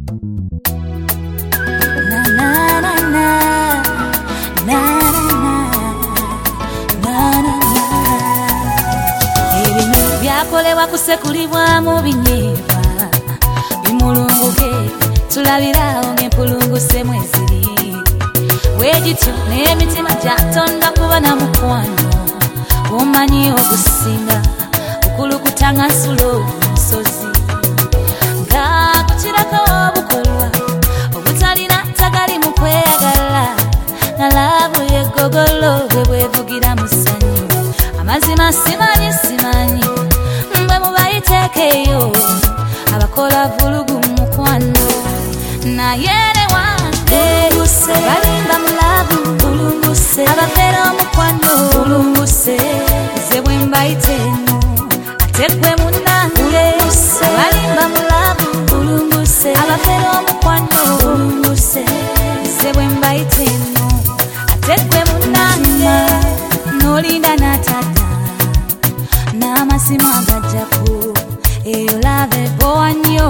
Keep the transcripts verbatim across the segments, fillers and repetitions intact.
Byakolebwa kusekulibwamu binyeebwa bimulunguke tulabirawo ng'empulunguse mweziri bwegityo n'emitima gyatonda kuba na mukwano omanyi ogusinga okulukuta nga nsula omusozi nga kukirako obukolwa obutalina tagali mu kweyagala nga laavu yeggogolo bwe bwevugira mu ssanyu amazima simanyi simanyi mbwe mubayiteekeyo abakola vulugu mu mukwano naye ne wange balimba mu laavu abafera omukwano nze bwe mbayite eno ate gwe munnange balimba mu laavu abafera omukwano nze bwe mbayite eno ate gwe munnange n'olinda n'atata n'amasimu agajjaku eyo lava ebowa nnyo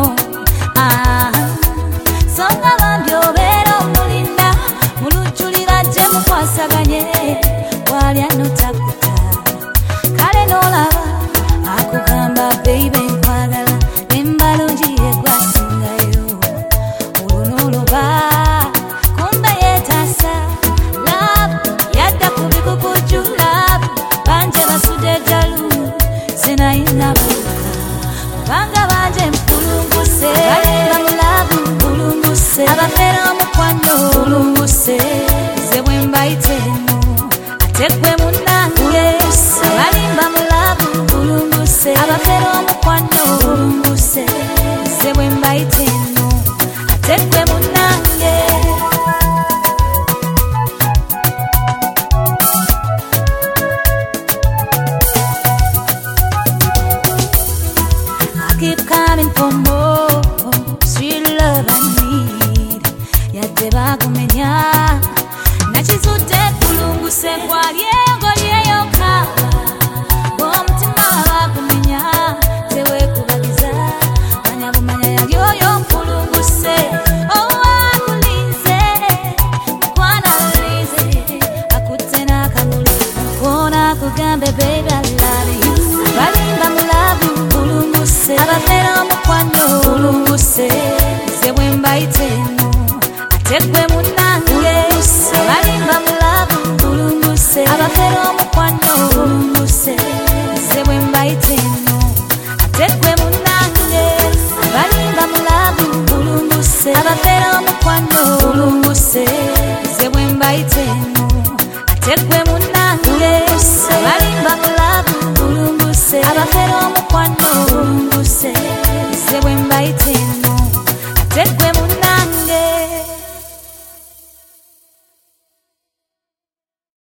so nga bambi obeera omulinda mulujjulira gye mukwasaganye walya notakuta kale n'olaba akugamba beibe nkwagala nembalungi yegwasingayo olwo n'oloba kumbe yeetasa laavu yadda ku bikukuju laavu banje basudde jalu zinayinabuka kubanga banje mpulunguse balimba mu laavu abafera omukwano nze bwe mbayite eno ate gwe munnange balimba mu laavu abafera omukwano nze bwe mbayite eno ate gwe munnange I keep coming for more sweet love I need yadde bagumenya nakizudde kulunguse kwalyengo lyeyoka bw'omutima bagumenya tewekubagiza manya bumanya yali oyo nkulunguse owakulize mukwana lulize akutte n'akamuli mukoona kugambe baby I love you balimba mu laavu abafera omukwano nze bwe mbayite eno ate gwe munnange balimba mu laavu abafera omukwano nze bwe mbayite eno ate gwe munnange balimba mu laavu abafera omukwano nze bwe mbayite eno ate gwe munnange balimba mu laavu abafera omukwano